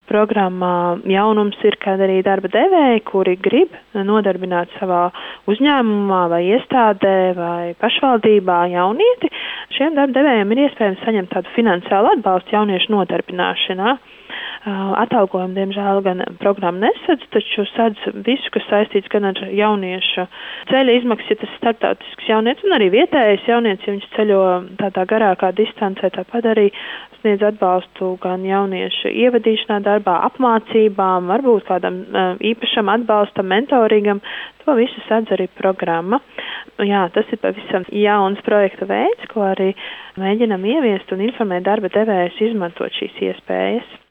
programmā jaunums ir, kad arī darba devēji, kuri grib nodarbināt savā uzņēmumā vai iestādē vai pašvaldībā jaunieti, šiem darba devējiem ir iespējams saņemt tādu finansiālu atbalstu jauniešu nodarbināšanā. Atalgojumu, diemžēl, gan programma nesadz, taču sadz visu, kas saistīts gan ar jauniešu ceļa izmaksas, ja tas ir starptautisks jaunietis, un arī vietējais jaunietis, ja viņš ceļo tādā garākā distancē, tāpat arī sniedz atbalstu gan jauniešu ievadīšanā darbā, apmācībām, varbūt kādam īpašam atbalstam, mentorīgam. To visu sadz arī programma. Jā, tas ir pavisam jauns projekta veids, ko arī mēģinam ieviest un informēt darba devējus izmantot šīs iespējas.